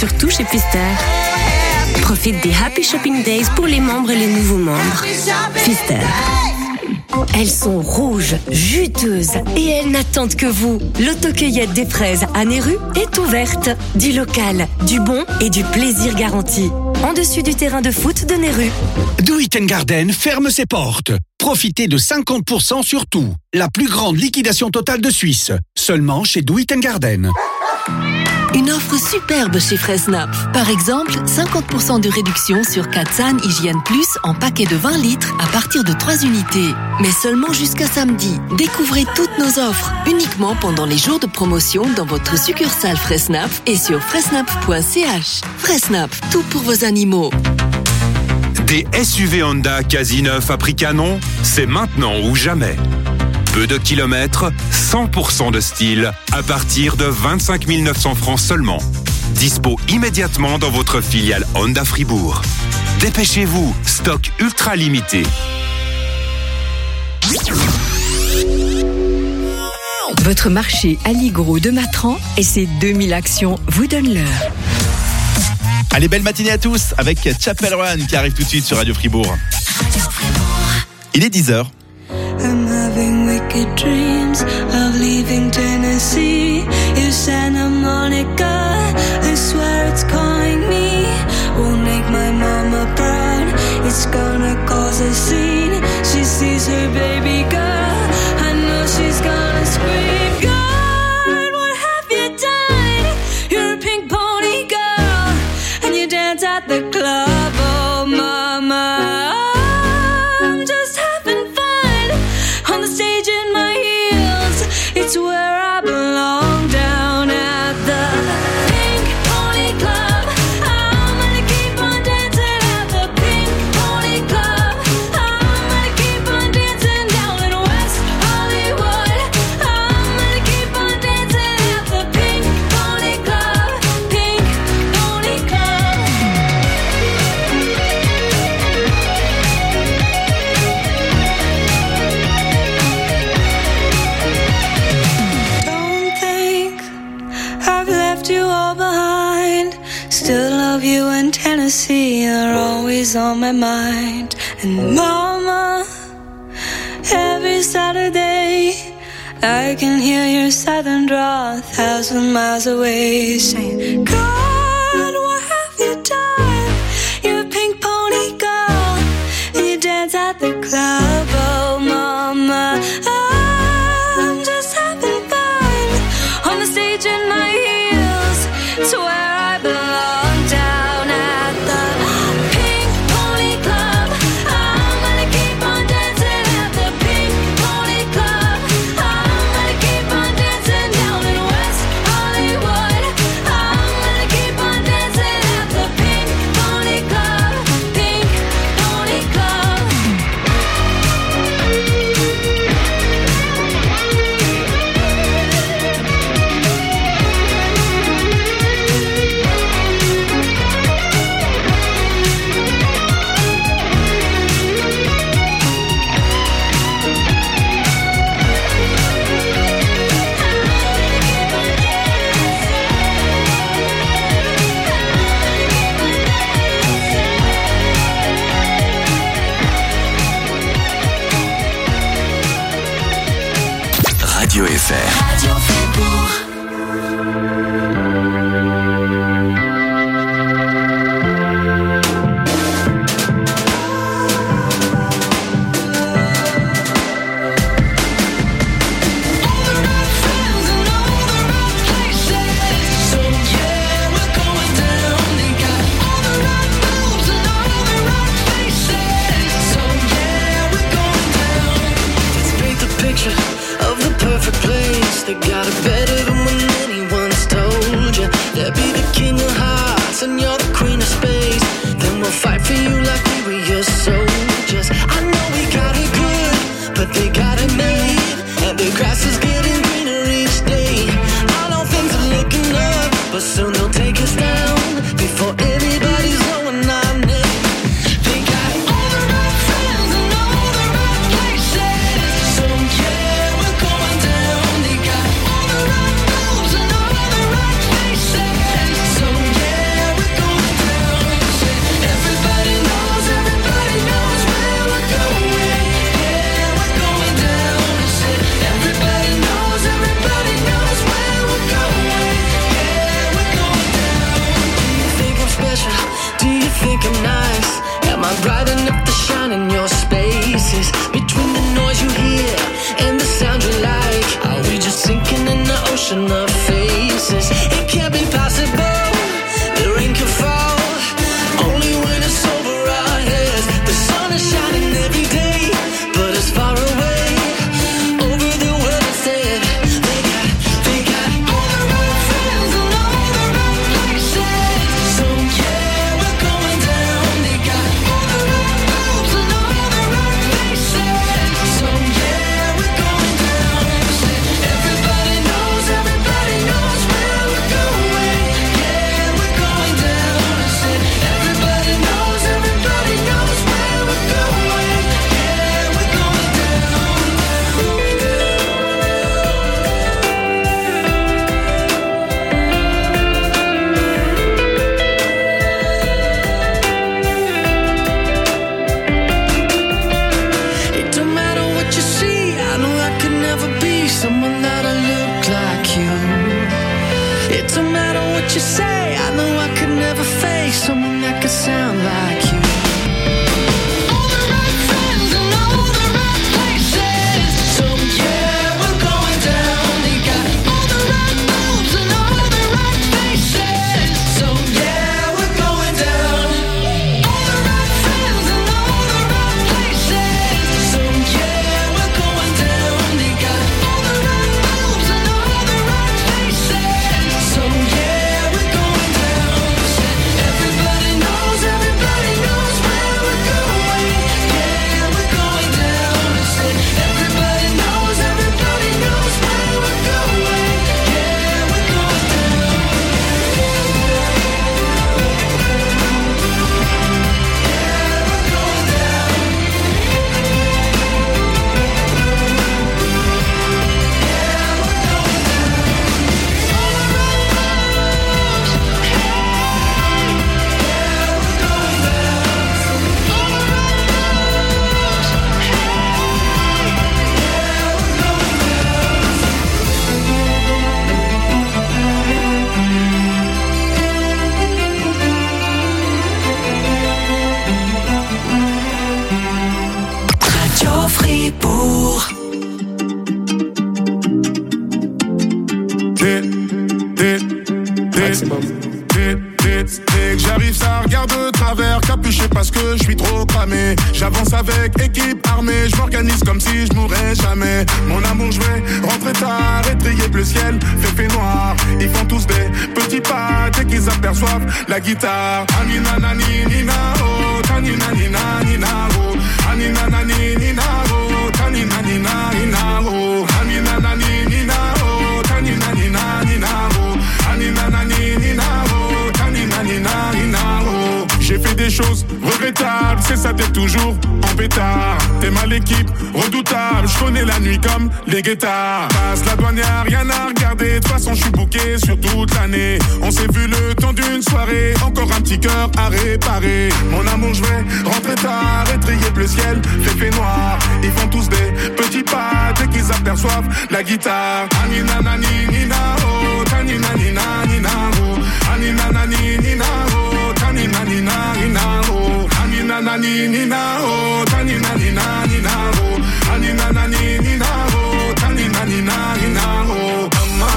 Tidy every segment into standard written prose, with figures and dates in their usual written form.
surtout chez Pfister. Profite des Happy Shopping Days pour les membres et les nouveaux membres. Pfister. Elles sont rouges, juteuses et elles n'attendent que vous. L'autocueillette des fraises à Néru est ouverte. Du local, du bon et du plaisir garanti. En dessus du terrain de foot de Néru. Do It Garden ferme ses portes. Profitez de 50% sur tout. La plus grande liquidation totale de Suisse. Seulement chez Do It Garden. Une offre superbe chez Fressnapf. Par exemple, 50% de réduction sur Katsan Hygiène Plus en paquet de 20 litres à partir de 3 unités. Mais seulement jusqu'à samedi. Découvrez toutes nos offres uniquement pendant les jours de promotion dans votre succursale Fressnapf et sur fressnapf.ch. Fressnapf, tout pour vos animaux. Des SUV Honda quasi neufs à prix canon, c'est maintenant ou jamais. Peu de kilomètres, 100% de style, à partir de 25 900 francs seulement. Dispo immédiatement dans votre filiale Honda Fribourg. Dépêchez-vous, stock ultra limité. Votre marché Aligro de Matran et ses 2000 actions vous donnent l'heure. Allez, belle matinée à tous avec Chapel Run qui arrive tout de suite sur Radio Fribourg. Il est 10h. I'm having wicked dreams of leaving Tennessee. In Santa Monica, I swear it's calling me. Won't make my mama proud. It's gonna cause a scene. She sees her baby girl. I know she's gonna scream. God, what have you done? You're a pink pony girl, and you dance at the club. Oh, mama. It's where I belong, down at the Pink Pony Club. I'm gonna keep on dancing at the Pink Pony Club. I'm gonna keep on dancing down in West Hollywood. I'm gonna keep on dancing at the Pink Pony Club. Pink Pony Club. You all behind. Still love you in Tennessee. You're always on my mind. And mama, every Saturday I can hear your southern drawl 1,000 miles away, saying, God, what have you done? You're a pink pony girl, and you dance at the club. Oh, mama, I'm just having fun on the stage in my heels. To where I belong, down at the Pink Pony Club. I'm gonna keep on dancing at the Pink Pony Club. I'm gonna keep on dancing down in West Hollywood. I'm gonna keep on dancing at the Pink Pony Club. Pink Pony Club. Radio FR. Radio Fribourg. Of the perfect place, they got it better than when anyone's told you. They'll be the king of hearts and you're the queen of space. Then we'll fight for you like we were your soldiers. I know we got it good, but they got it made. And the grass is getting greener each day. I know things are looking up, but soon they'll take us down before anybody's knowing our name. They got all the right friends and all the right places. So yeah, we're going down. They got all the right moves and all the right faces. So yeah, Dès que j'arrive, ça regarde de travers, capuché parce que je suis trop cramé. J'avance avec équipe armée, je m'organise comme si je mourrais jamais. Mon amour, je vais rentrer tard, étrier bleu ciel, fait noir. Ils font tous des petits pas dès qu'ils aperçoivent la guitare. Anina nani nina oh, tanina nina nina oh, anina nani nina oh, tanina nina nina oh, anina nani nina oh, tanina nina nina oh, anina nani nina oh, tanina nina nina oh. J'ai fait des choses regrettables, c'est ça t'es toujours en pétard. T'es mal l'équipe, redoutable, je connais la nuit comme les guettards. Passe la douane, y'a rien à regarder, de toute façon je suis booké sur toute l'année. On s'est vu le temps d'une soirée, encore un petit cœur à réparer. Mon amour, je vais rentrer tard, étrier bleu ciel, fait noir. Ils font tous des petits pas dès qu'ils aperçoivent la guitare. Anina nani nina oh, tanina nina nina oh, anina nani nina oh, tanina nina nina oh, anina nani nina oh, tanina nina nina oh, anina nani nina oh, tanina nina nina oh.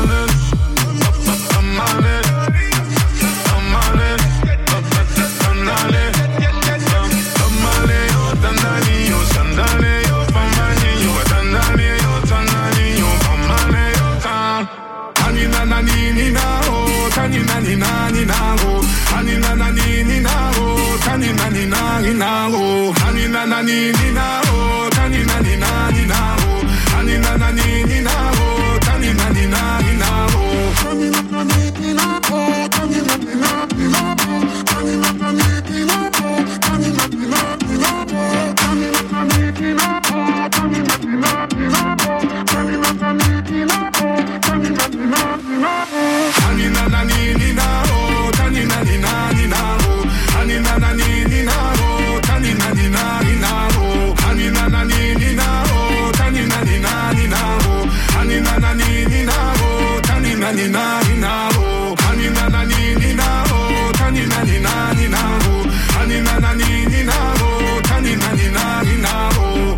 Tanina nina nina oh, anina nani nina oh, tanina nina nina oh, anina nani nina oh, tanina nina nina oh, anina nani nina oh, tanina nina nina oh, tanina nani nina oh, tanina nina nina oh, tanina nani nina oh, tanina nina nina oh, tanina nani nina oh, tanina nina nina oh, tanina nani nina oh, tanina nina nina oh, anina nani nina oh, tanina nina nina oh, anina nani nina oh, tanina nina nina oh, anina nani nina oh, tanina nina nina oh, anina nani nina oh, tanina nina nina oh, anina nani nina oh, tanina nina nina oh, anina nani nina oh, tanina nina nina oh.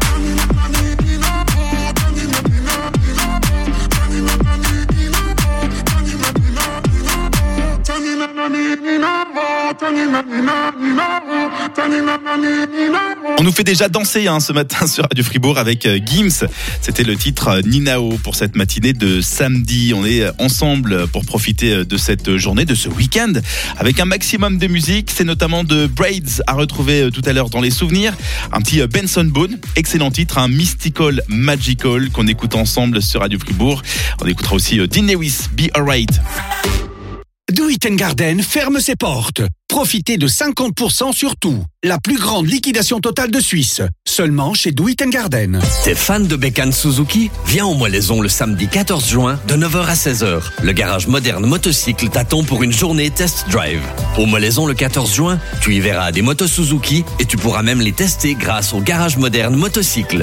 On nous fait déjà danser ce matin sur Radio Fribourg avec Gims. C'était le titre Ninao pour cette matinée de samedi. On est ensemble pour profiter de cette journée, de ce week-end, avec un maximum de musique. C'est notamment de Braids à retrouver tout à l'heure dans les souvenirs. Un petit Benson Boone, excellent titre, un Mystical Magical qu'on écoute ensemble sur Radio Fribourg. On écoutera aussi Dean Lewis, Be Alright. Do It Garden ferme ses portes. Profitez de 50% sur tout. La plus grande liquidation totale de Suisse. Seulement chez Do It Garden. T'es fan de bécane Suzuki? Viens au Molaison le samedi 14 juin de 9h à 16h. Le garage moderne motocycle t'attend pour une journée test drive. Au Molaison le 14 juin, tu y verras des motos Suzuki et tu pourras même les tester grâce au garage moderne motocycle.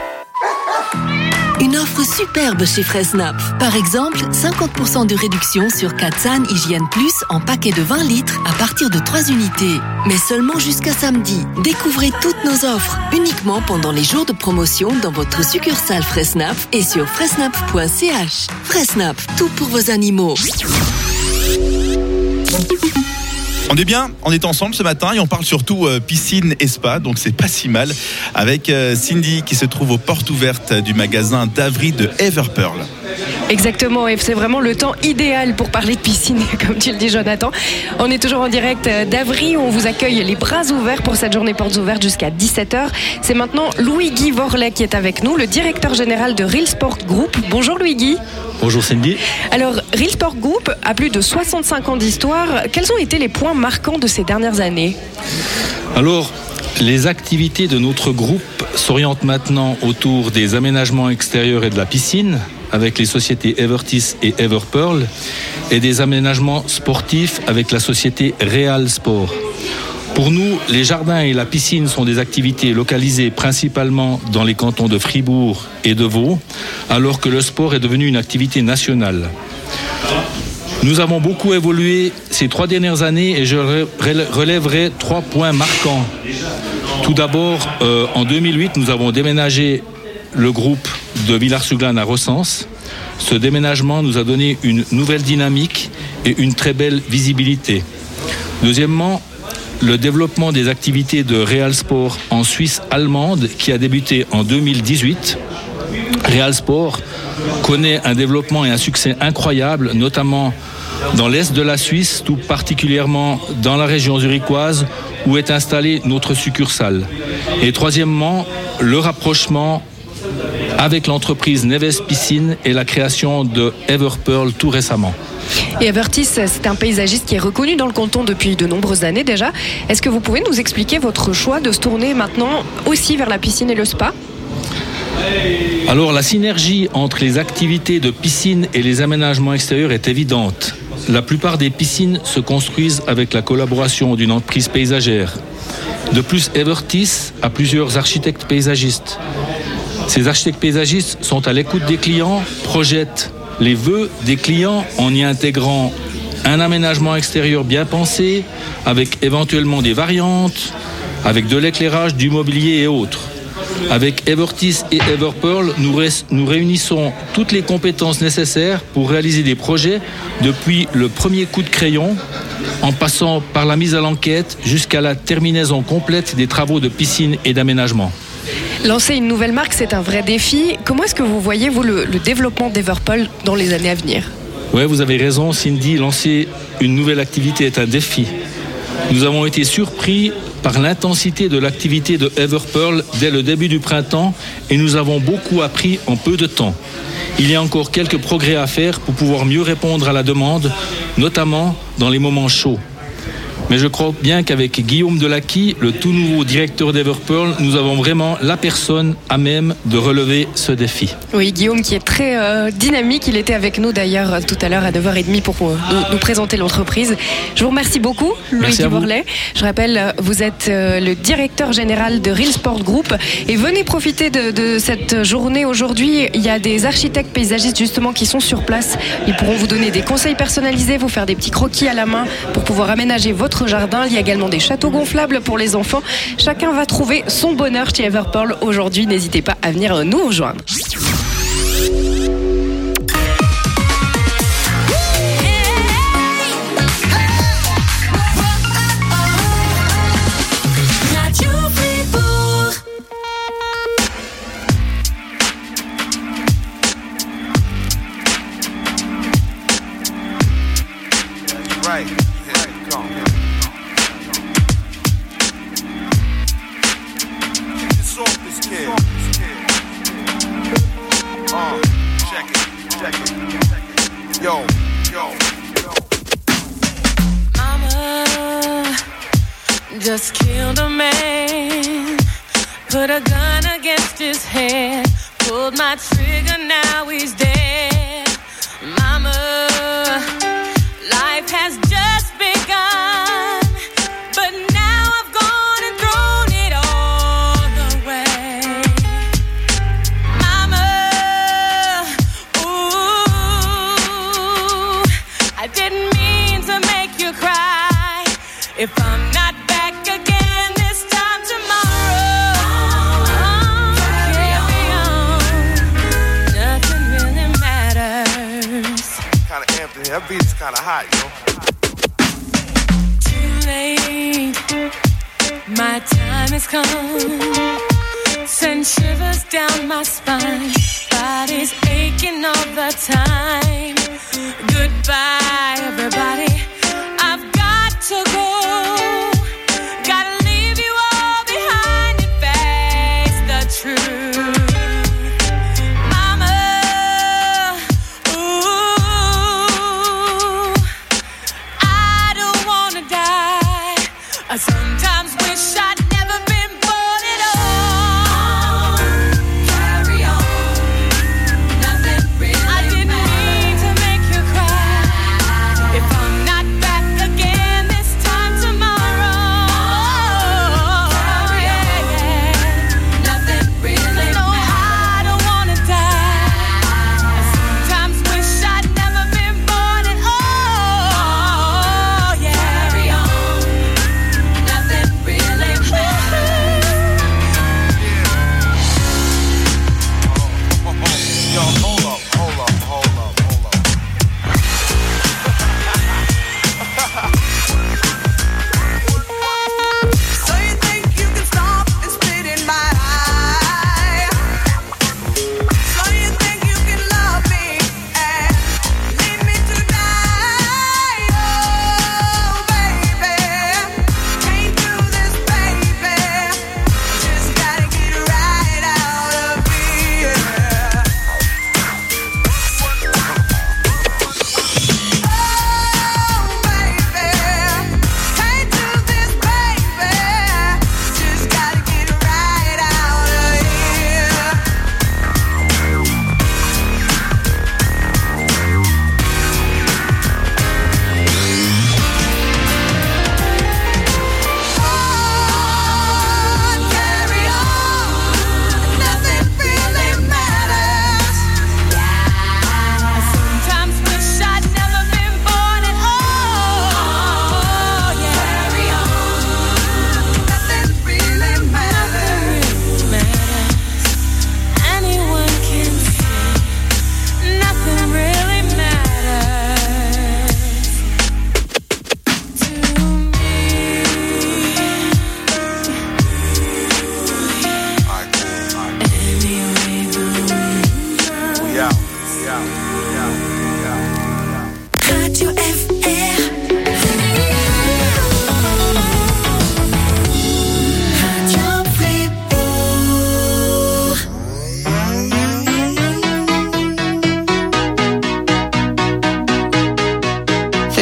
Une offre superbe chez Fressnapf. Par exemple, 50% de réduction sur Katsan Hygiène Plus en paquet de 20 litres à partir de 3 unités. Mais seulement jusqu'à samedi. Découvrez toutes nos offres uniquement pendant les jours de promotion dans votre succursale Fressnapf et sur fressnapf.ch. Fressnapf, tout pour vos animaux. On est bien, on est ensemble ce matin et on parle surtout piscine et spa, donc c'est pas si mal, avec Cindy qui se trouve aux portes ouvertes du magasin d'Avry de Everpearl. Exactement, et c'est vraiment le temps idéal pour parler de piscine, comme tu le dis Jonathan. On est toujours en direct d'Avry, où on vous accueille les bras ouverts pour cette journée portes ouvertes jusqu'à 17h. C'est maintenant Louis-Guy Vorlet qui est avec nous, le directeur général de Real Sport Group. Bonjour Louis-Guy. Bonjour Cindy. Alors, Real Sport Group a plus de 65 ans d'histoire. Quels ont été les points marquants de ces dernières années ? Alors, les activités de notre groupe s'orientent maintenant autour des aménagements extérieurs et de la piscine, avec les sociétés Evertis et Everpearl, et des aménagements sportifs avec la société Real Sport. Pour nous, les jardins et la piscine sont des activités localisées principalement dans les cantons de Fribourg et de Vaud, alors que le sport est devenu une activité nationale. Nous avons beaucoup évolué ces 3 dernières années et je relèverai 3 points marquants. Tout d'abord, en 2008, nous avons déménagé le groupe de Villars-sur-Glâne à Recense. Ce déménagement nous a donné une nouvelle dynamique et une très belle visibilité. Deuxièmement, le développement des activités de Real Sport en Suisse allemande qui a débuté en 2018. Real Sport connaît un développement et un succès incroyable, notamment dans l'est de la Suisse, tout particulièrement dans la région zurichoise où est installée notre succursale. Et troisièmement, le rapprochement avec l'entreprise Neves Piscine et la création de Everpearl tout récemment. Et Evertis, c'est un paysagiste qui est reconnu dans le canton depuis de nombreuses années déjà. Est-ce que vous pouvez nous expliquer votre choix de se tourner maintenant aussi vers la piscine et le spa ? Alors la synergie entre les activités de piscine et les aménagements extérieurs est évidente. La plupart des piscines se construisent avec la collaboration d'une entreprise paysagère. De plus, Evertis a plusieurs architectes paysagistes. Ces architectes paysagistes sont à l'écoute des clients, projettent les vœux des clients en y intégrant un aménagement extérieur bien pensé, avec éventuellement des variantes, avec de l'éclairage, du mobilier et autres. Avec Evertis et Everpearl, nous réunissons toutes les compétences nécessaires pour réaliser des projets depuis le premier coup de crayon, en passant par la mise à l'enquête jusqu'à la terminaison complète des travaux de piscine et d'aménagement. Lancer une nouvelle marque, c'est un vrai défi. Comment est-ce que vous voyez, vous, le développement d'Everpearl dans les années à venir ? Oui, vous avez raison, Cindy. Lancer une nouvelle activité est un défi. Nous avons été surpris par l'intensité de l'activité de Everpearl dès le début du printemps et nous avons beaucoup appris en peu de temps. Il y a encore quelques progrès à faire pour pouvoir mieux répondre à la demande, notamment dans les moments chauds. Mais je crois bien qu'avec Guillaume Delacqui, le tout nouveau directeur d'Everpearl, nous avons vraiment la personne à même de relever ce défi. Oui, Guillaume qui est très dynamique. Il était avec nous d'ailleurs tout à l'heure à 9h30 pour nous présenter l'entreprise. Je vous remercie beaucoup, Loïc Dubourlet. Je rappelle, vous êtes le directeur général de Real Sport Group. Et venez profiter de cette journée aujourd'hui. Il y a des architectes paysagistes justement qui sont sur place. Ils pourront vous donner des conseils personnalisés, vous faire des petits croquis à la main pour pouvoir aménager votre jardin. Il y a également des châteaux gonflables pour les enfants. Chacun va trouver son bonheur chez Everpearl aujourd'hui. N'hésitez pas à venir nous rejoindre. Just killed a man, put a gun against his head, pulled my trigger, now he's dead. Mama, life has just begun, but now I've gone and thrown it all away. Mama, ooh, I didn't mean to make you cry. If I'm not back again this time tomorrow, carry on. Nothing really matters. Kinda amped in here. That beat is kinda hot, yo. Too late, my time has come. Send shivers down my spine. Body's aching all the time. Goodbye, everybody. I've got to go. Gotta leave you all behind and face the truth. Mama, ooh, I don't wanna die. I sometimes wish I'd never been born at all. Carry on. Nothing really I didn't mean to make you cry. If I'm not back again this time tomorrow, nothing really no, I don't wanna die. I sometimes wish I'd never been born at all. Yeah. Carry on. Nothing really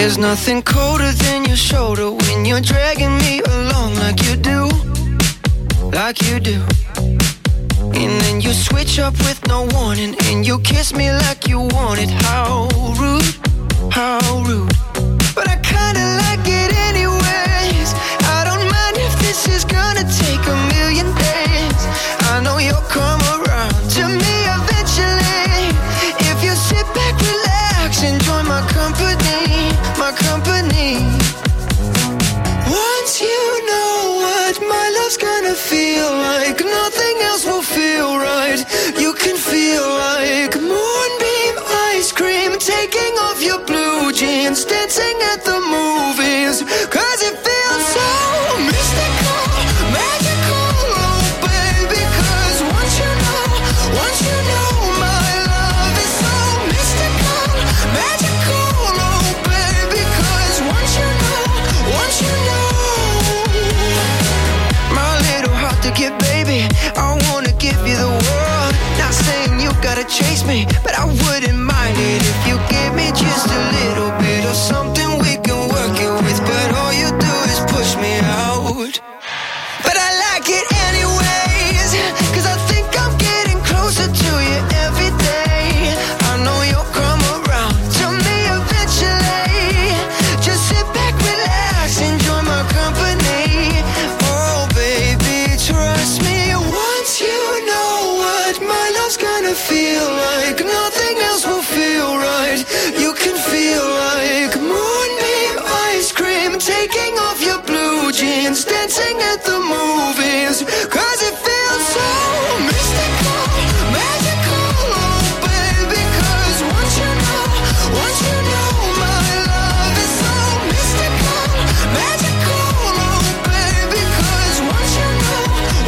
There's nothing colder than your shoulder when you're dragging me along like you do. Like you do. And then you switch up with no warning, and you kiss me like you want it. How rude, how rude. But I kinda like it anyways. I don't mind if this is gonna take a million days. I know you'll come around to me eventually. If you sit back, relax, enjoy my company, my company. Once you know what my love's gonna feel like, nothing else will feel right. You can feel like moonbeam ice cream, taking off your blue jeans, dancing at the movies. Cause it feels so mystical, magical, oh baby. Cause once you know my love is so mystical, magical, oh baby. Cause once you know my little heart to give, baby, I wanna give you the world. Not saying you gotta chase me, but I wouldn't mind it if you give me just a little bit of something we can work it with. But all you do is push me out. But I like it anyways, cause I think I'm getting closer to you every day. I know you'll come around to me eventually. Just sit back, relax, enjoy my company. Oh baby, trust me. Once you know what my love's gonna feel like, nothing else will feel right. You can feel like moonbeam ice cream, taking off your blue jeans, dancing at the movies. Cause it feels so mystical, magical, oh baby. Cause once you know my love is so mystical, magical, oh baby. Cause once you know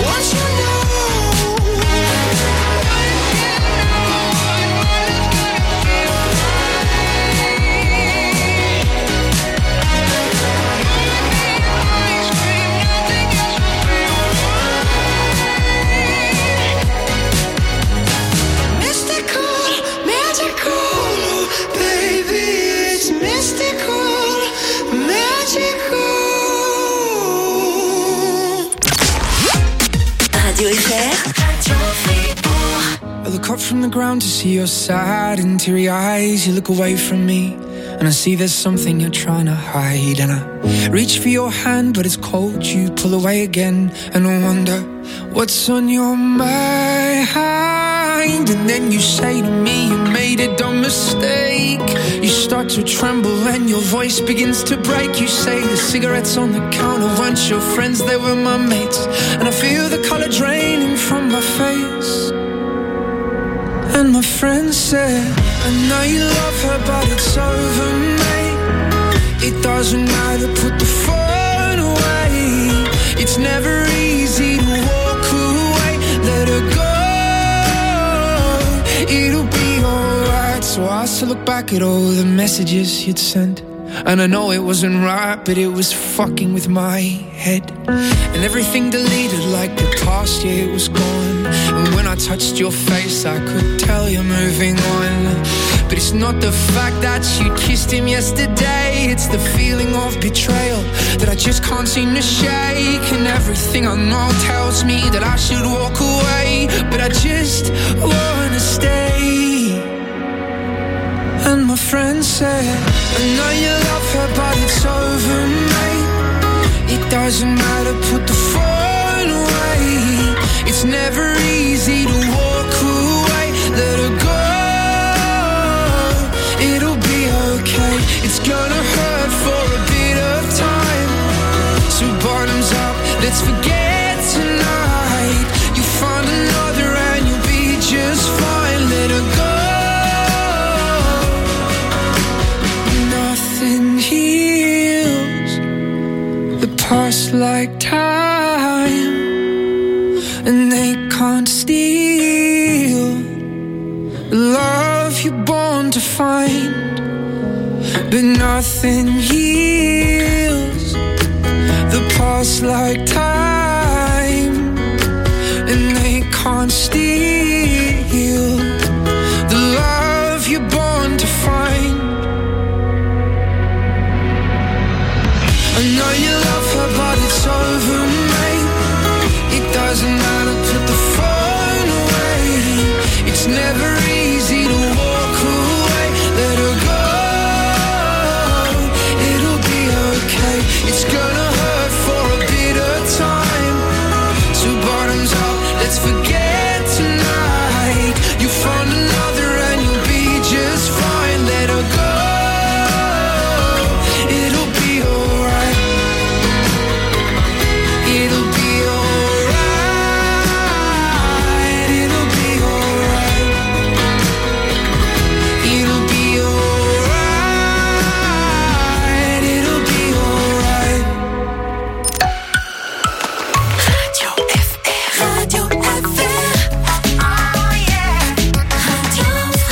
I look up from the ground to see your sad and teary eyes. You look away from me and I see there's something you're trying to hide. And I reach for your hand but it's cold. You pull away again and I wonder what's on your mind. And then you say to me you made a dumb mistake. You start to tremble and your voice begins to break. You say the cigarettes on the counter weren't your friends, they were my mates. And I feel the color draining from my face. And my friend said, I know you love her but it's over, mate. It doesn't matter, put the phone away. It's never easy to walk away. Let her go, it'll be alright. So I still look back at all the messages you'd sent, and I know it wasn't right, but it was fucking with my head. And everything deleted like the past, yeah, it was gone. And when I touched your face, I could tell you're moving on. But it's not the fact that you kissed him yesterday, it's the feeling of betrayal that I just can't seem to shake. And everything I know tells me that I should walk away, but I just wanna stay. And my friend said, I know you love her but it's over, mate. It doesn't matter, put the phone away. It's never easy to walk away. Let her go, it'll be okay. It's gonna hurt for a bit of time. So bottoms up, let's forget tonight. You find another and you'll be just fine. Let her go. Nothing heals the past like time, and they can't steal the love you're born to find. But nothing heals the past like time, and they can't steal the love you're born to find. love her, but it's over, mate. It doesn't matter, put the phone away. It's never easy to walk away. Let her go, it'll be okay. It's gonna hurt for a bit of time. So bottoms up, let's forget tonight. You found another and you'll be just fine. Let her go, it'll be alright. It'll be alright. It'll be alright. It'll be alright. It'll be alright. Radio FR. Radio FR. Oh yeah. Radio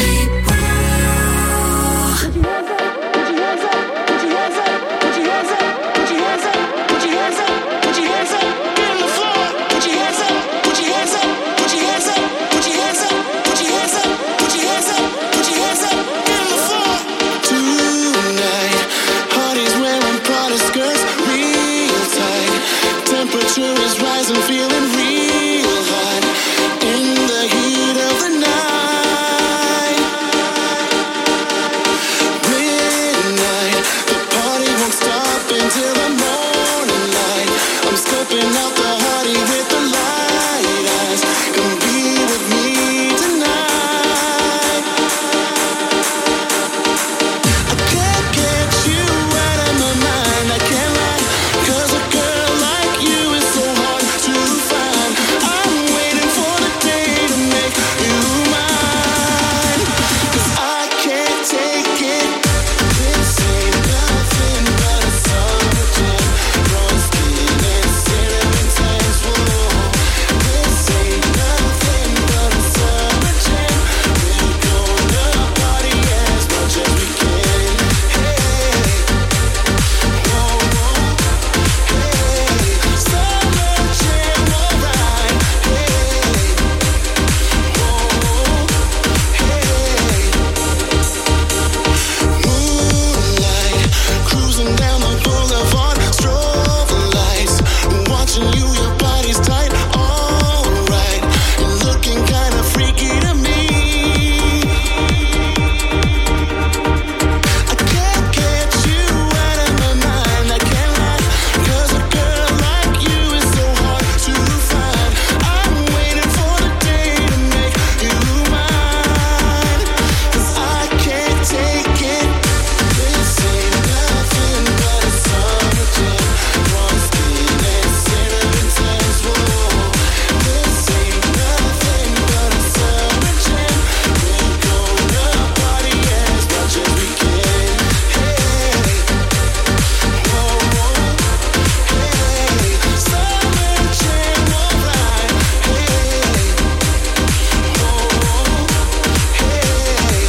Tonight, party's wearing Prada skirts, real tight. Temperature is rising, feeling real hot. In the heat of the night, midnight. The party won't stop until the morning light. I'm stepping out the party with the light eyes. Come be with me tonight. I can't get you out of my mind, I can't lie. 'Cause a girl like you is so hard to find. I'm waiting for the day to make you mine. 'Cause I can't take it. This ain't nothing but a summer jam. Raw skin and cinnamon tans, whoa. This ain't nothing but a summer jam. We're gonna party as much as we can. Hey, whoa, whoa. Hey, summer jam, alright. Hey, whoa, hey. Moonlight, cruising down the boulevard, strobe lights, watching you, your body's tight, alright. You're looking kinda freaky to me. I can't get you out of my mind, I can't lie. 'Cause a girl like you is so hard to find. I'm waiting for the day to make you mine. 'Cause I can't take it. This ain't nothing but a summer jam. Raw skin and cinnamon tans, whoa. This ain't nothing but a summer jam. We're gonna party as much as we can. Hey, whoa, whoa. Hey, summer jam, alright. Hey, whoa, whoa. Hey,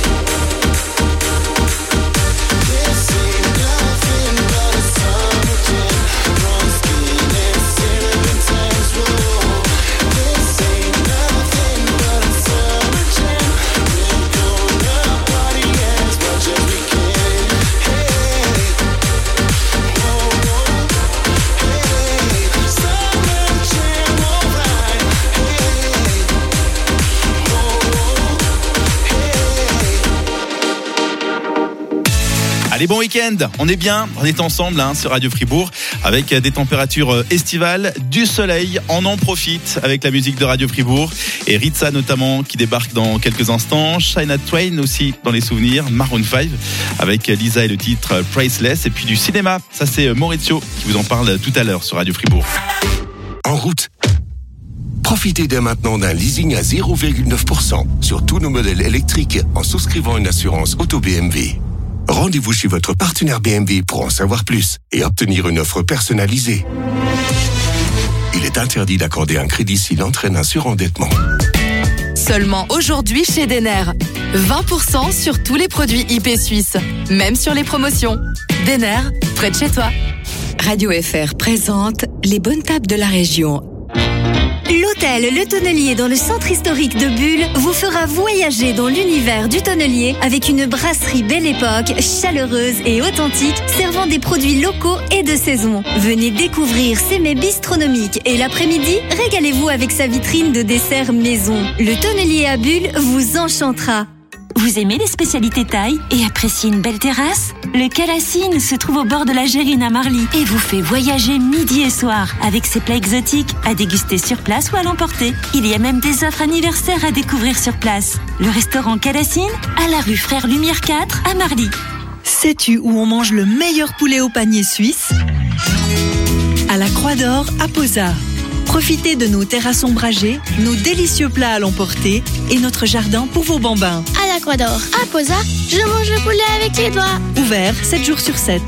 this ain't nothing but a summer jam. Raw skin and cinnamon tans, whoa. This ain't nothing but a summer jam. We're gonna party as much as we can. Hey, whoa, whoa. Hey, summer jam, alright. Hey, whoa, whoa. Allez, bon week-end, on est bien, on est ensemble sur Radio Fribourg avec des températures estivales, du soleil, on en profite avec la musique de Radio Fribourg et Ritza notamment qui débarque dans quelques instants, Shania Twain aussi dans les souvenirs, Maroon 5 avec Lisa et le titre Priceless et puis du cinéma, ça c'est Maurizio qui vous en parle tout à l'heure sur Radio Fribourg. En route. Profitez dès maintenant d'un leasing à 0,9% sur tous nos modèles électriques en souscrivant une assurance auto BMW. Rendez-vous chez votre partenaire BMW pour en savoir plus et obtenir une offre personnalisée. Il est interdit d'accorder un crédit s'il entraîne un surendettement. Seulement aujourd'hui chez Denner. 20% sur tous les produits IP suisses, même sur les promotions. Denner, près de chez toi. Radio FR présente les bonnes tables de la région. L'hôtel Le Tonnelier dans le centre historique de Bulle vous fera voyager dans l'univers du tonnelier avec une brasserie belle époque, chaleureuse et authentique, servant des produits locaux et de saison. Venez découvrir ses mets bistronomiques et l'après-midi, régalez-vous avec sa vitrine de desserts maison. Le Tonnelier à Bulle vous enchantera. Vous aimez les spécialités thaï et appréciez une belle terrasse? Le Calassine se trouve au bord de la Gérine à Marly et vous fait voyager midi et soir avec ses plats exotiques à déguster sur place ou à l'emporter. Il y a même des offres anniversaires à découvrir sur place. Le restaurant Calassine à la rue Frère Lumière 4 à Marly. Sais-tu où on mange le meilleur poulet au panier suisse? À la Croix d'Or à Posa. Profitez de nos terrasses ombragées, nos délicieux plats à l'emporter et notre jardin pour vos bambins. À la Croix d'Or, à Posa, je mange le poulet avec les doigts. Ouvert 7 jours sur 7.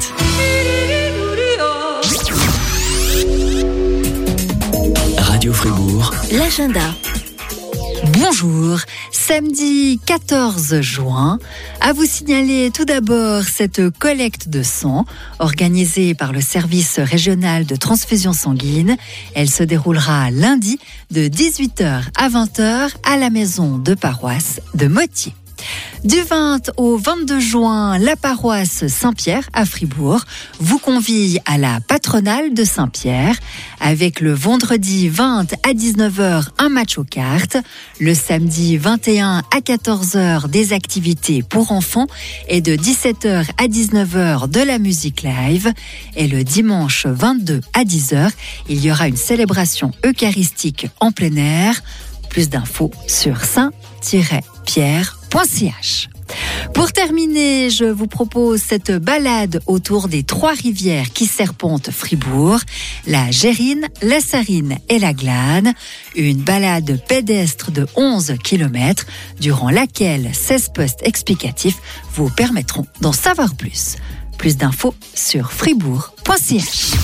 Radio Fribourg. L'agenda. Bonjour, samedi 14 juin. À vous signaler tout d'abord cette collecte de sang organisée par le service régional de transfusion sanguine. Elle se déroulera lundi de 18h à 20h à la maison de paroisse de Motier. Du 20 au 22 juin, la paroisse Saint-Pierre à Fribourg vous convie à la patronale de Saint-Pierre avec le vendredi 20 à 19h un match aux cartes, le samedi 21 à 14h des activités pour enfants et de 17h à 19h de la musique live et le dimanche 22 à 10h, il y aura une célébration eucharistique en plein air. Plus d'infos sur saint-pierre.ch. Pour terminer, je vous propose cette balade autour des 3 rivières qui serpentent Fribourg, la Gérine, la Sarine et la Glane. Une balade pédestre de 11 km durant laquelle 16 postes explicatifs vous permettront d'en savoir plus. Plus d'infos sur fribourg.ch.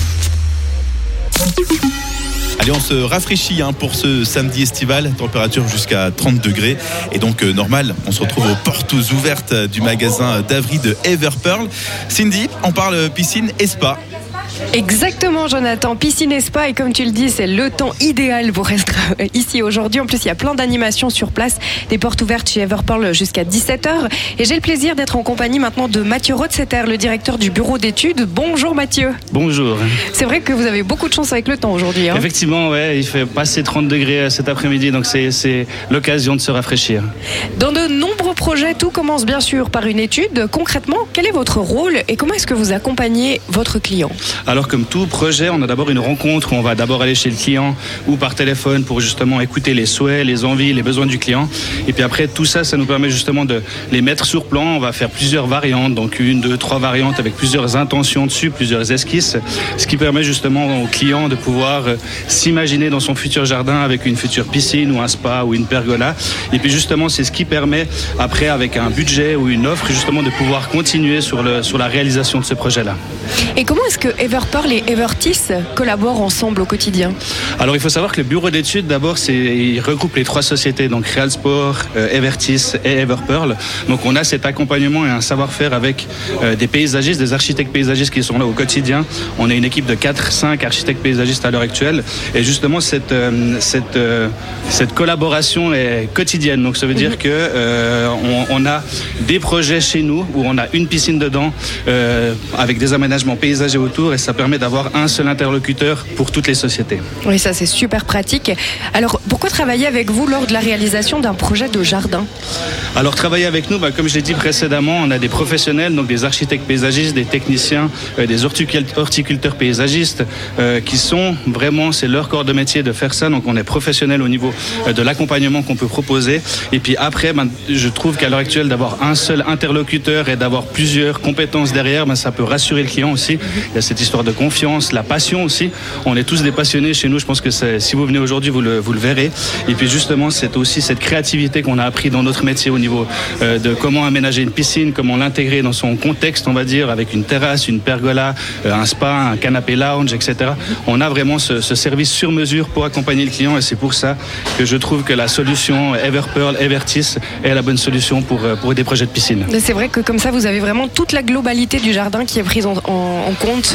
Allez, on se rafraîchit pour ce samedi estival, température jusqu'à 30 degrés. Et donc, normal, on se retrouve aux portes ouvertes du magasin d'Avry de Everpearl. Cindy, on parle piscine et spa. Exactement, Jonathan, piscine et spa, et comme tu le dis, c'est le temps idéal pour être ici aujourd'hui. En plus, il y a plein d'animations sur place, des portes ouvertes chez Everpearl jusqu'à 17h, et j'ai le plaisir d'être en compagnie maintenant de Mathieu Rothsetter, le directeur du bureau d'études. Bonjour Mathieu. Bonjour. C'est vrai que vous avez beaucoup de chance avec le temps aujourd'hui. Effectivement, ouais, il fait passer 30 degrés cet après-midi, donc c'est l'occasion de se rafraîchir. Dans de nombreux projets, tout commence bien sûr par une étude. Concrètement, quel est votre rôle et comment est-ce que vous accompagnez votre client ? Alors comme tout projet, on a d'abord une rencontre où on va d'abord aller chez le client ou par téléphone pour justement écouter les souhaits, les envies, les besoins du client. Et puis après, tout ça, ça nous permet justement de les mettre sur plan. On va faire plusieurs variantes, donc 1, 2, 3 variantes avec plusieurs intentions dessus, plusieurs esquisses, ce qui permet justement au client de pouvoir s'imaginer dans son futur jardin avec une future piscine ou un spa ou une pergola. Et puis justement, c'est ce qui permet après, avec un budget ou une offre, justement de pouvoir continuer sur la réalisation de ce projet-là. Et comment est-ce que Everpearl et Evertis collaborent ensemble au quotidien ? Alors il faut savoir que le bureau d'études d'abord il regroupe les 3 sociétés, donc Realsport, Evertis et Everpearl. Donc on a cet accompagnement et un savoir-faire avec des paysagistes, des architectes paysagistes qui sont là au quotidien. On a une équipe de 4-5 architectes paysagistes à l'heure actuelle et justement cette collaboration est quotidienne. Donc ça veut dire que on a des projets chez nous où on a une piscine dedans avec des aménagements paysagers autour et ça permet d'avoir un seul interlocuteur pour toutes les sociétés. Oui, ça c'est super pratique. Alors pourquoi travailler avec vous lors de la réalisation d'un projet de jardin ? Alors travailler avec nous, comme je l'ai dit précédemment, on a des professionnels, donc des architectes paysagistes, des techniciens, des horticulteurs paysagistes qui sont vraiment, c'est leur corps de métier de faire ça, donc on est professionnels au niveau de l'accompagnement qu'on peut proposer. Et puis après, je trouve qu'à l'heure actuelle, d'avoir un seul interlocuteur et d'avoir plusieurs compétences derrière, ça peut rassurer le client aussi. Il y a cette histoire de confiance, la passion aussi. On est tous des passionnés chez nous, je pense que si vous venez aujourd'hui, vous le verrez. Et puis justement, c'est aussi cette créativité qu'on a appris dans notre métier au niveau de comment aménager une piscine, comment l'intégrer dans son contexte, on va dire, avec une terrasse, une pergola, un spa, un canapé lounge, etc. On a vraiment ce service sur mesure pour accompagner le client et c'est pour ça que je trouve que la solution Everpearl, Evertis est la bonne solution pour des projets de piscine. C'est vrai que comme ça, vous avez vraiment toute la globalité du jardin qui est prise en compte.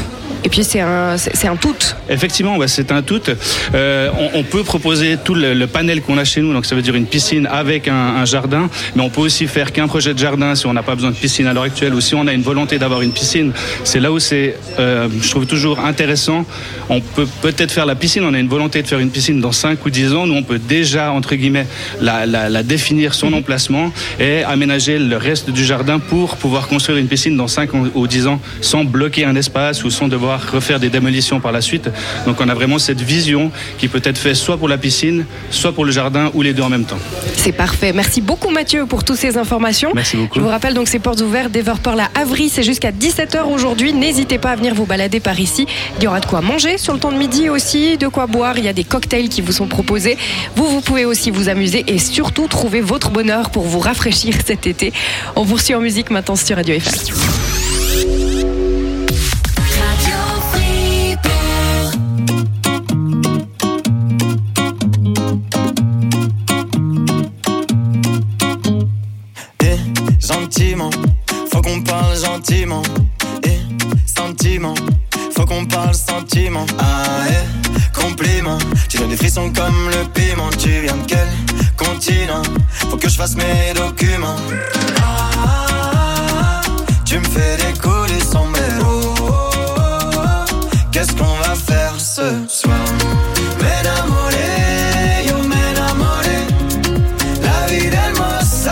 Et puis c'est un tout. Effectivement, c'est un tout. On peut proposer tout le panel qu'on a chez nous, donc ça veut dire une piscine avec un jardin, mais on peut aussi faire qu'un projet de jardin si on n'a pas besoin de piscine à l'heure actuelle, ou si on a une volonté d'avoir une piscine. C'est là où c'est, je trouve toujours intéressant. On peut peut-être faire la piscine, on a une volonté de faire une piscine dans 5 ou 10 ans, nous on peut déjà, entre guillemets, la définir son emplacement et aménager le reste du jardin pour pouvoir construire une piscine dans 5 ou 10 ans sans bloquer un espace ou sans devoir refaire des démolitions par la suite. Donc on a vraiment cette vision qui peut être faite soit pour la piscine, soit pour le jardin, ou les deux en même temps. C'est parfait. Merci beaucoup Mathieu pour toutes ces informations. Merci beaucoup. Je vous rappelle donc ces portes ouvertes d'Everpearl à Avry, c'est jusqu'à 17h aujourd'hui. N'hésitez pas à venir vous balader par ici. Il y aura de quoi manger sur le temps de midi aussi, de quoi boire. Il y a des cocktails qui vous sont proposés. Vous pouvez aussi vous amuser et surtout trouver votre bonheur pour vous rafraîchir cet été. On vous reçoit en musique maintenant sur Radio FR. Gentiment, faut qu'on parle gentiment. Et sentiment, faut qu'on parle sentiment. Ah compliment, tu donnes des frissons comme le piment. Tu viens de quel continent? Faut que je fasse mes documents. Tu me fais décoller son mélo. Qu'est-ce qu'on va faire ce soir? M'enamoré, yo m'enamoré. La vie d'Hermosa.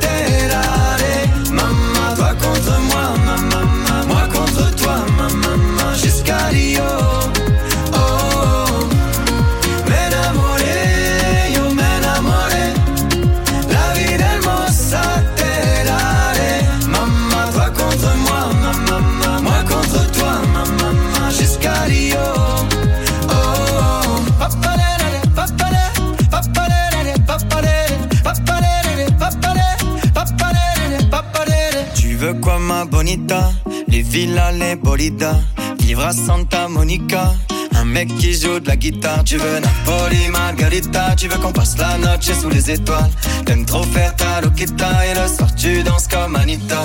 Quoi ma bonita, les villas, les bolidas, vivre à Santa Monica, un mec qui joue de la guitare. Tu veux Napoli, Margarita, tu veux qu'on passe la noche sous les étoiles. T'aimes trop faire ta loquita et le soir tu danses comme Anita.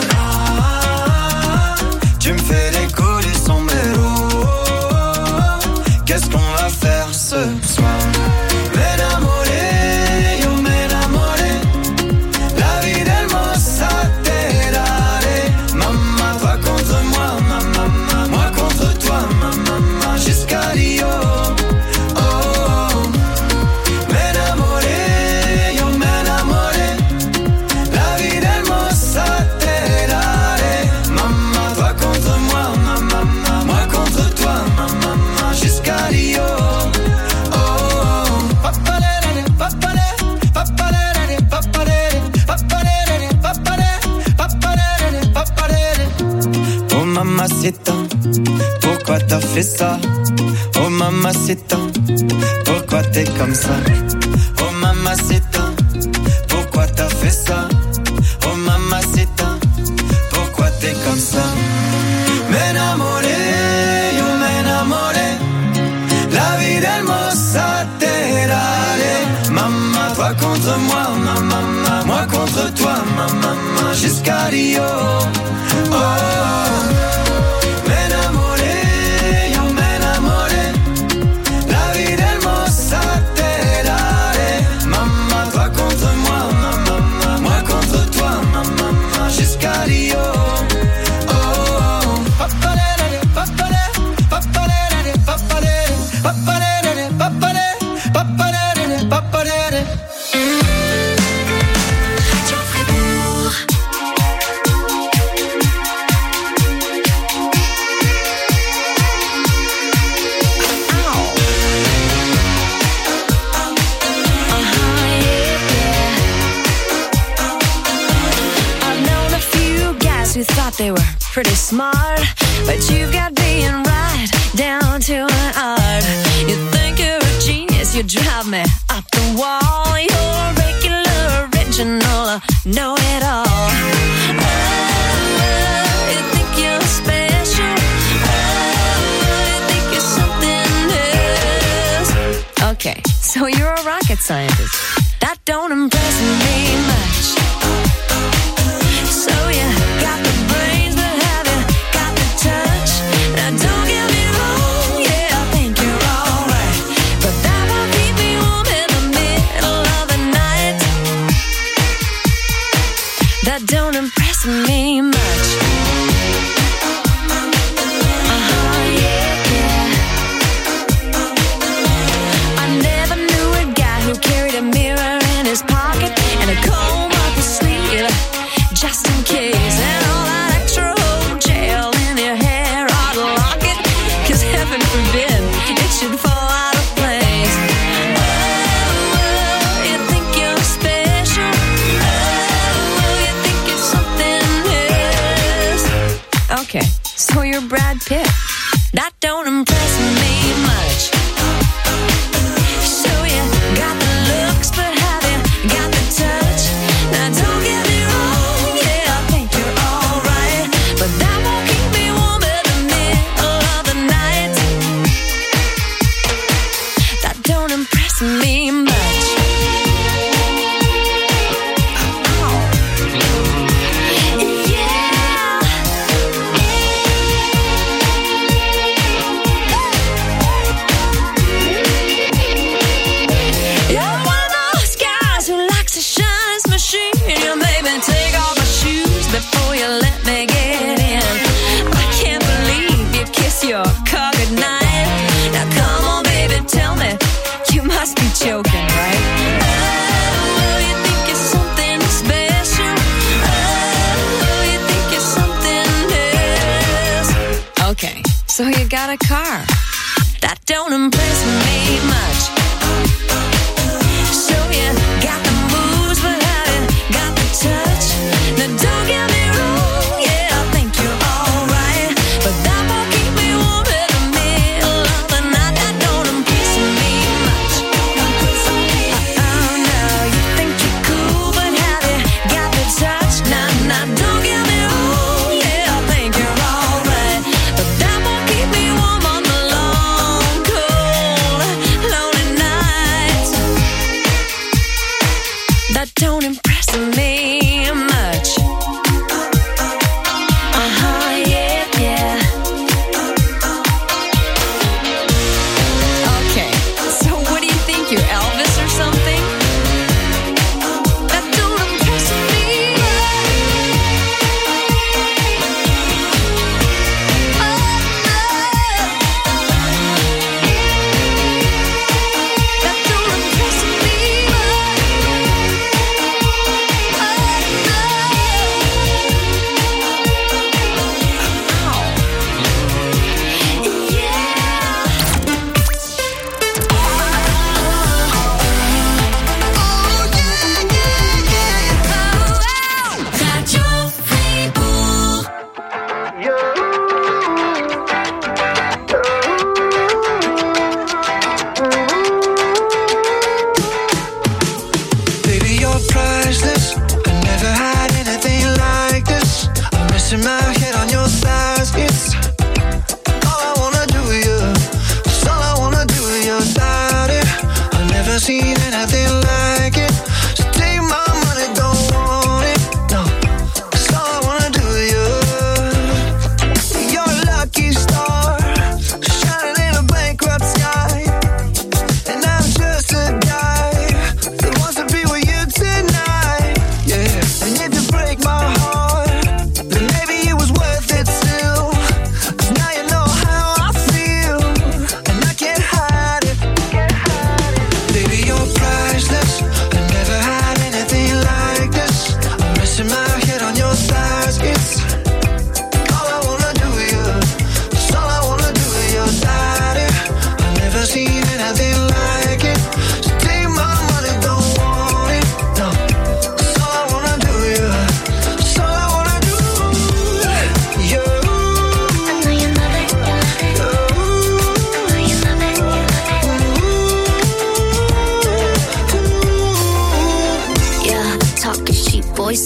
Tu me fais décoller son mélo. Qu'est-ce qu'on va faire ce soir? M'enamoré, yo m'enamoré. La vie d'Hermosa. Mamacita, pourquoi t'as fait ça? Oh mamacita, pourquoi t'es comme ça? Oh mamacita, pourquoi t'as fait ça? Oh mamacita, pourquoi t'es comme ça? M'enamoré, yo m'enamoré. La vie d'Hermosa te daré. Maman, toi contre moi, maman, moi contre toi, maman, jusqu'à Rio. Oh. They were pretty smart, but you've got being right down to an art. You think you're a genius, you drive me up the wall. You're regular, original, know it all. Oh, you think you're special. Oh, you think you're something else. Okay, so you're a rocket scientist. That don't impress me much. So you got the brains, but have you got the touch? Now don't give me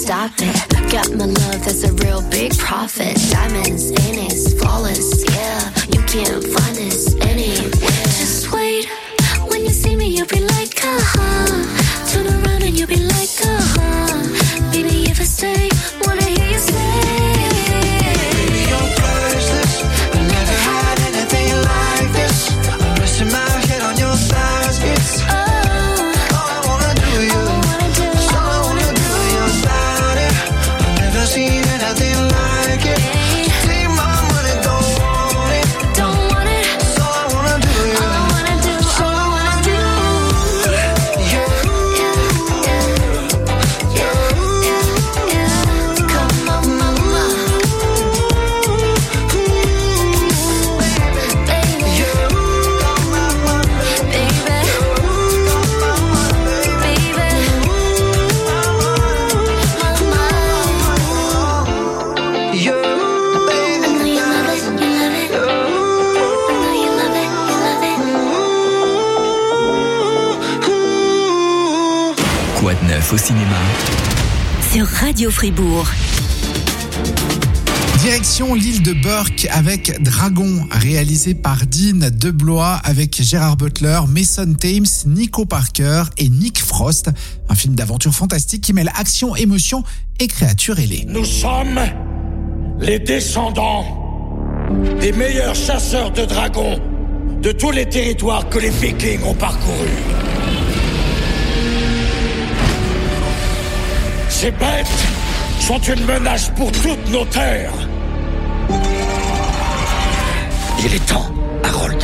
stop it. Got my love, that's a real big profit. Diamonds in it, flawless, yeah. You can't find this anywhere. Just wait, when you see me, you'll be like, turn around and you'll be like, baby, if I stay, wanna hear you say. Baby, you're priceless. I never had anything like this. I'm resting my head on your thighs. It's all I wanna do, you. It's all I wanna do, your body. I've never seen anything like it. Take my money, don't want it. Don't want it. It's all I wanna do, you. All I wanna do, all I wanna do. Come on, mama. Quoi de neuf au cinéma? Sur Radio Fribourg. Direction l'île de Burke avec Dragon, réalisé par Dean DeBlois avec Gérard Butler, Mason Thames, Nico Parker et Nick Frost. Un film d'aventure fantastique qui mêle action, émotion et créatures ailées. Nous sommes les descendants des meilleurs chasseurs de dragons de tous les territoires que les Vikings ont parcourus. Ces bêtes sont une menace pour toutes nos terres. Il est temps, Harold.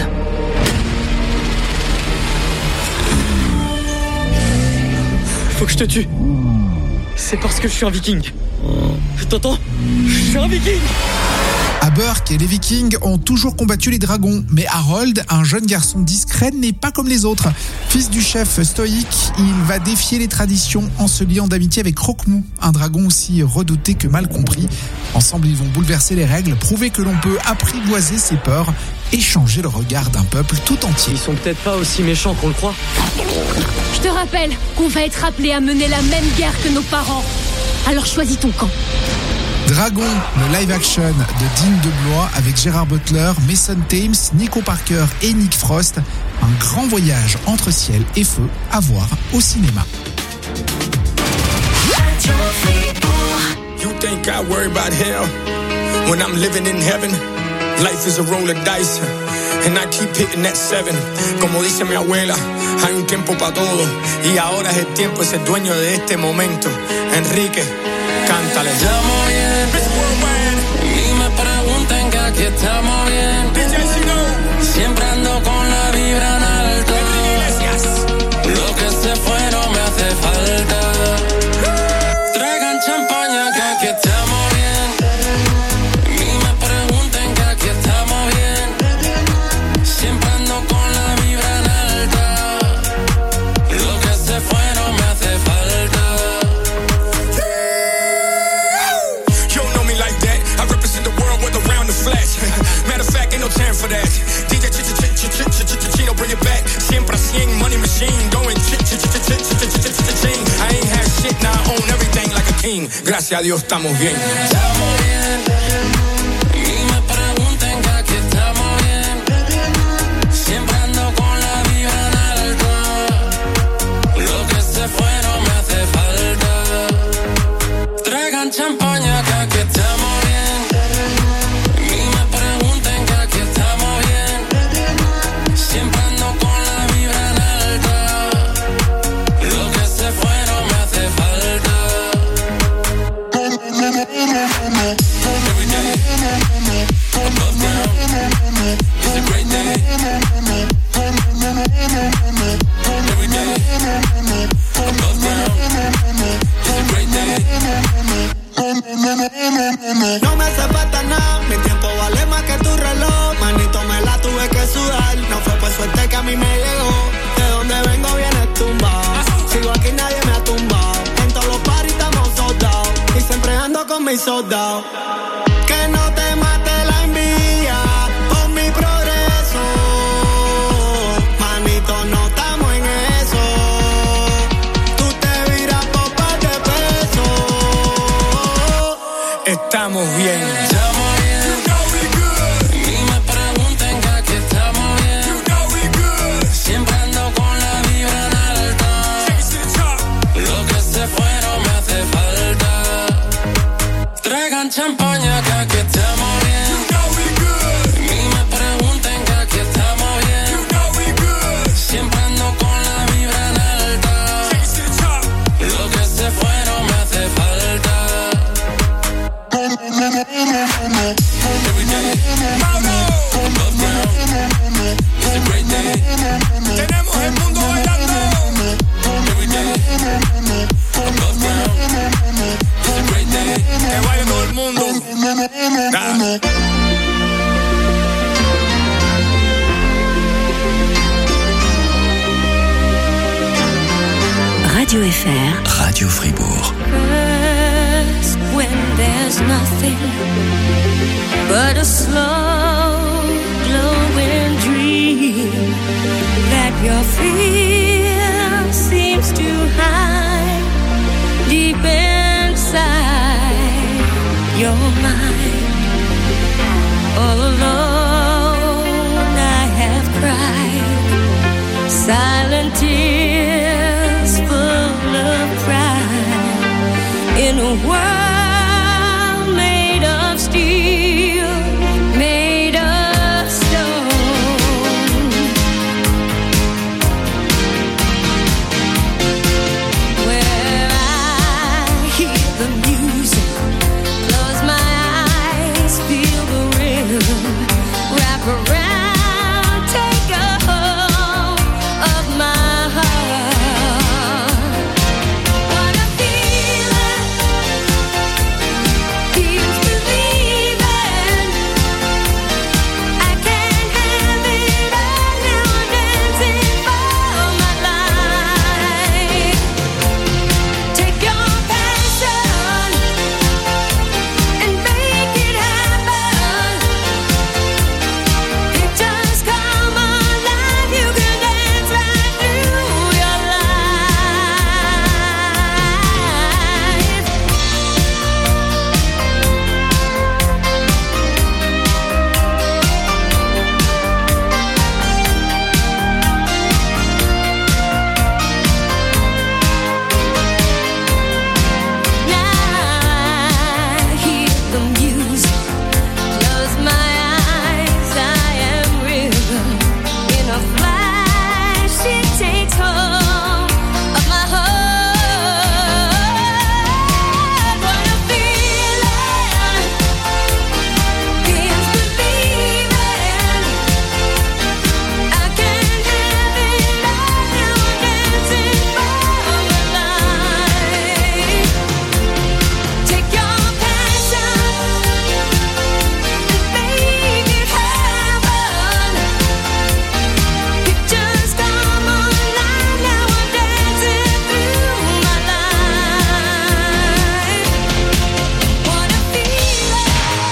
Faut que je te tue. C'est parce que je suis un viking. T'entends? Je suis un viking. À Burke, les Vikings ont toujours combattu les dragons, mais Harold, un jeune garçon discret, n'est pas comme les autres. Fils du chef stoïque, il va défier les traditions en se liant d'amitié avec Croque-Mou, un dragon aussi redouté que mal compris. Ensemble, ils vont bouleverser les règles, prouver que l'on peut apprivoiser ses peurs et changer le regard d'un peuple tout entier. Ils sont peut-être pas aussi méchants qu'on le croit. Je te rappelle qu'on va être appelé à mener la même guerre que nos parents. Alors choisis ton camp. Dragon, le live-action de Dean DeBlois avec Gérard Butler, Mason Thames, Nico Parker et Nick Frost. Un grand voyage entre ciel et feu à voir au cinéma. You think I worry about hell when I'm living in heaven? Life is a roll of dice and I keep hitting that 7. Como dice mi abuela, hay un tiempo para todo y ahora es el tiempo de ser dueño de este momento. Enrique, cántale. Estamos bien, y me preguntan que aquí estamos bien. Siempre ando con la vibra en alto. Lo que se fue no me hace falta. Traigan champaña que aquí estamos bien. Y me preguntan que aquí estamos bien. Siempre ando con la vibra en alta. Lo que se fue no me hace falta. You don't know me like that. I represent the world with around the flash. Matter of fact, ain't no time for that. DJ Chino, bring it back. Siempre 100, money machine, going I ain't had shit, now I own everything like a king. Gracias a Dios estamos bien. Estamos bien. Y me preguntan que aquí estamos bien. Siempre ando con la vibra en alto. Lo que se fue no me hace falta. Traigan champaña que aquí estamos bien. Y me preguntan que aquí estamos bien. Siempre ando con la vibra en alta. Lo que se fue no me hace falta. Every day, above ground, it's a great day. Every day, above ground, it's a great day. No me hace falta nada, mi tiempo vale más que tu reloj. Manito, me la tuve que sudar. No fue por suerte que a mí me llegó. De donde vengo vienes tumbado. Sigo aquí, nadie me ha tumbado. En todos los paris estamos soldados. Y siempre ando con mis soldados. Que no te mate la envidia por mi progreso. Manito, no estamos en eso. Tú te viras por par de pesos. champaña que aquí estamos bien. You know we good. Ni me pregunten que aquí estamos bien. You know we good. Siempre ando con la vibra en alta. Lo que se fue no me hace falta. Every day, above ground. It's a great day. Tenemos el mundo bailando. Every day, above ground. It's a great day. Que baile todo el mundo. Radio FR. Radio Fribourg. First, when there's nothing but a slow glowing dream that your fear seems to hide deep inside your mind. All alone I have cried silent tears full of pride in a world made of steel, made of stone. Where I hear the music, close my eyes, feel the rhythm, wrap around, take a hold of my heart. What a feeling, feels believing. I can't have it all now, I'm dancing for my life. Take your passion and make it happen. Pictures come alive, you can dance right through your I hear the music, close my eyes, I am rhythm. In a flash, it takes hold of my heart. What a feeling, feels believing. I can't have it all now, I'm dancing for my life. Take your passion and make it happen. Pictures come alive, now I'm dancing through my life. What a feeling.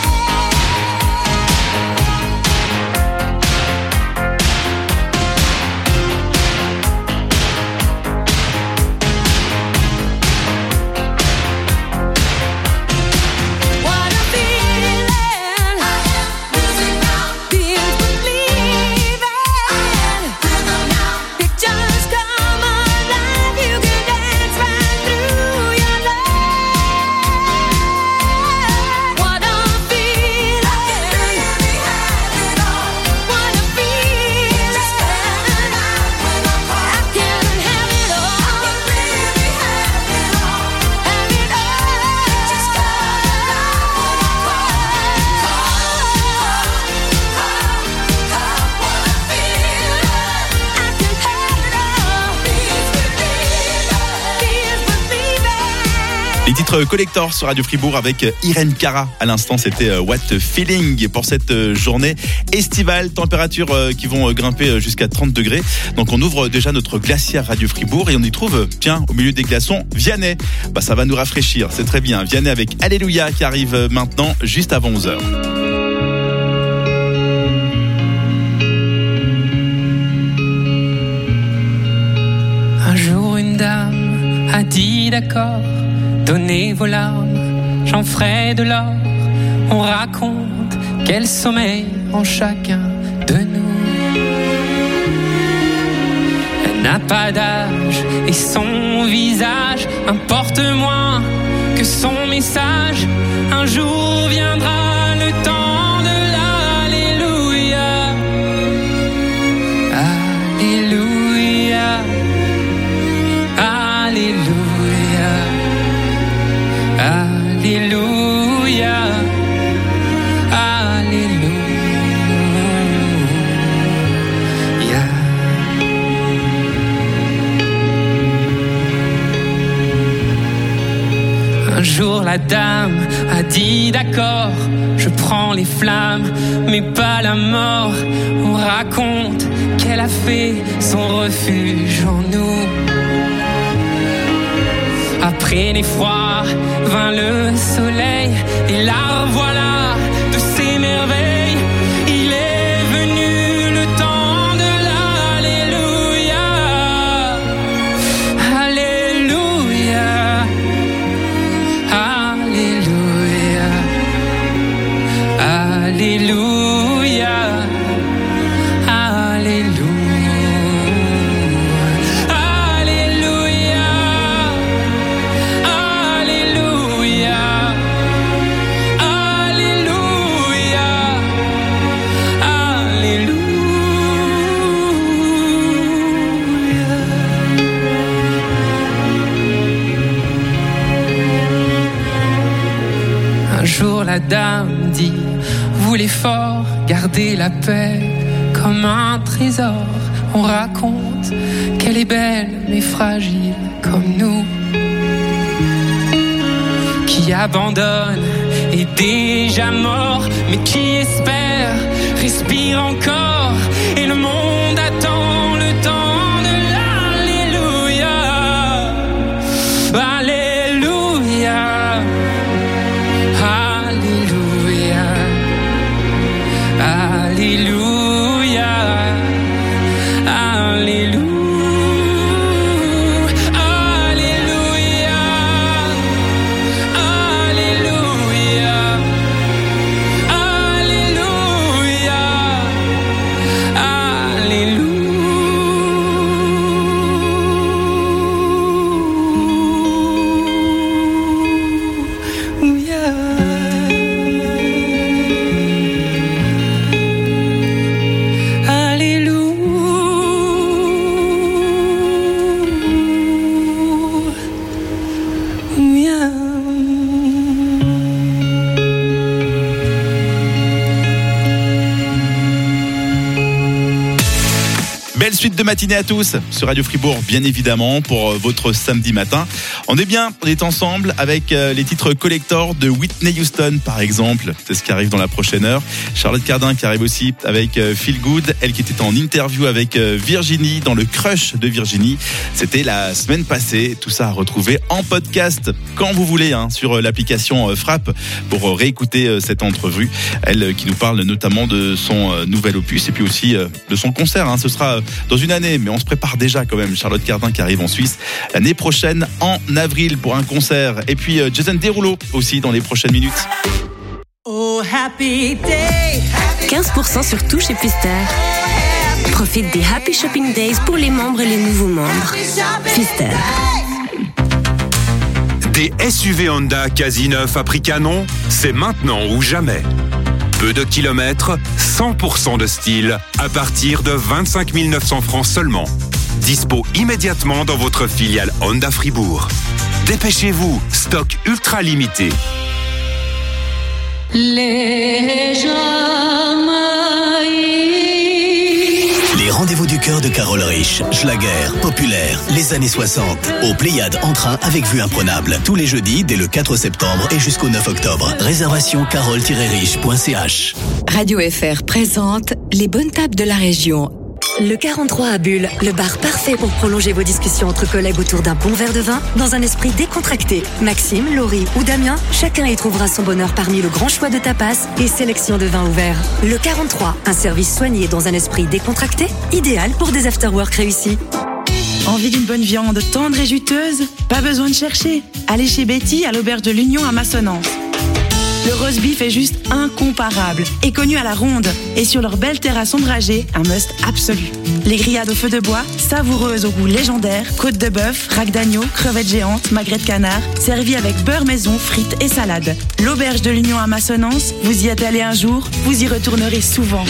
What a feeling. Music now, feels believing. Pictures come alive, you can dance right through your life. What a feeling. What a feeling. I can have it all. Have it Les titres collector sur Radio Fribourg avec Irène Cara. À l'instant, c'était What a Feeling pour cette journée estivale. Températures qui vont grimper jusqu'à 30 degrés. Donc on ouvre déjà notre glacière Radio Fribourg et on y trouve, tiens, au milieu des glaçons, Vianney. Bah ça va nous rafraîchir, c'est très bien. Vianney avec Alléluia qui arrive maintenant juste avant 11h. Un jour une dame a dit d'accord, donnez vos larmes, j'en ferai de l'or. On raconte quel sommeil en chacun de nous. Elle n'a pas d'âge et son visage importe moins que que son message un jour viendra, le temps de l'Alléluia. Alléluia. Alléluia. Alléluia. Alléluia. Un jour la dame a dit d'accord, je prends les flammes, mais pas la mort. On raconte qu'elle a fait son refuge en nous. Après l'effroi vint le soleil, et la voilà de ses merveilles. Il est venu le temps de l'Alléluia. Alléluia. Alléluia. Alléluia. Un jour la dame dit, vous les forts, gardez la paix comme un trésor. On raconte qu'elle est belle mais fragile comme nous, qui abandonne est déjà mort, mais qui espère respire encore, et le monde attend le temps de l'Alléluia. Alléluia. Alléluia. Alléluia. Alléluia. Belle suite de matinée à tous sur Radio Fribourg, bien évidemment, pour votre samedi matin. On est bien, on est ensemble avec les titres collector de Whitney Houston, par exemple. C'est ce qui arrive dans la prochaine heure. Charlotte Cardin qui arrive aussi avec Feel Good, elle qui était en interview avec Virginie dans le Crush de Virginie. C'était la semaine passée. Tout ça à retrouver en podcast quand vous voulez, sur l'application Frappe pour réécouter cette entrevue. Elle qui nous parle notamment de son nouvel opus et puis aussi de son concert. Ce sera dans une année, mais on se prépare déjà quand même. Charlotte Cardin qui arrive en Suisse l'année prochaine en avril pour un concert. Et puis Jason Derulo aussi dans les prochaines minutes. Oh, happy day. 15% sur tout chez Pfister. Profite des Happy Shopping Days pour les membres et les nouveaux membres. Pfister. Des SUV Honda quasi neufs à prix canon, c'est maintenant ou jamais. Peu de kilomètres, 100% de style, à partir de 25 900 francs seulement. Dispo immédiatement dans votre filiale Honda Fribourg. Dépêchez-vous, stock ultra limité. Les rendez-vous du cœur de Carole Rich, Schlager, Populaire, les années 60. Au Pléiade en train avec vue imprenable. Tous les jeudis dès le 4 septembre et jusqu'au 9 octobre. Réservation carole-rich.ch. Radio FR présente les bonnes tables de la région. Le 43 à Bulle, le bar parfait pour prolonger vos discussions entre collègues autour d'un bon verre de vin dans un esprit décontracté. Maxime, Laurie ou Damien, chacun y trouvera son bonheur parmi le grand choix de tapas et sélection de vins ouverts. Le 43, un service soigné dans un esprit décontracté, idéal pour des after-work réussis. Envie d'une bonne viande tendre et juteuse? Pas besoin de chercher. Allez chez Betty à l'auberge de l'Union à Massonance. Le roast beef est juste incomparable et connu à la ronde. Et sur leur belle terrasse ombragée, un must absolu. Les grillades au feu de bois, savoureuses au goût légendaire, côte de bœuf, rack d'agneau, crevettes géantes, magret de canard, servies avec beurre maison, frites et salade. L'auberge de l'Union à Massonance, vous y êtes allé un jour, vous y retournerez souvent.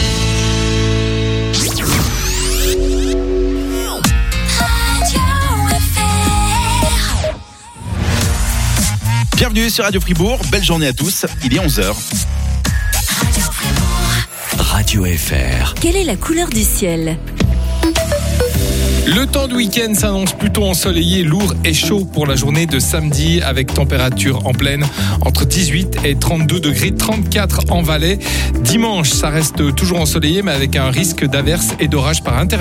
Bienvenue sur Radio Fribourg, belle journée à tous, il est 11h. Radio FR. Quelle est la couleur du ciel ? Le temps du week-end s'annonce plutôt ensoleillé, lourd et chaud pour la journée de samedi avec température en pleine entre 18 et 32 degrés, 34 en Valais. Dimanche, ça reste toujours ensoleillé mais avec un risque d'averses et d'orages par intermittence.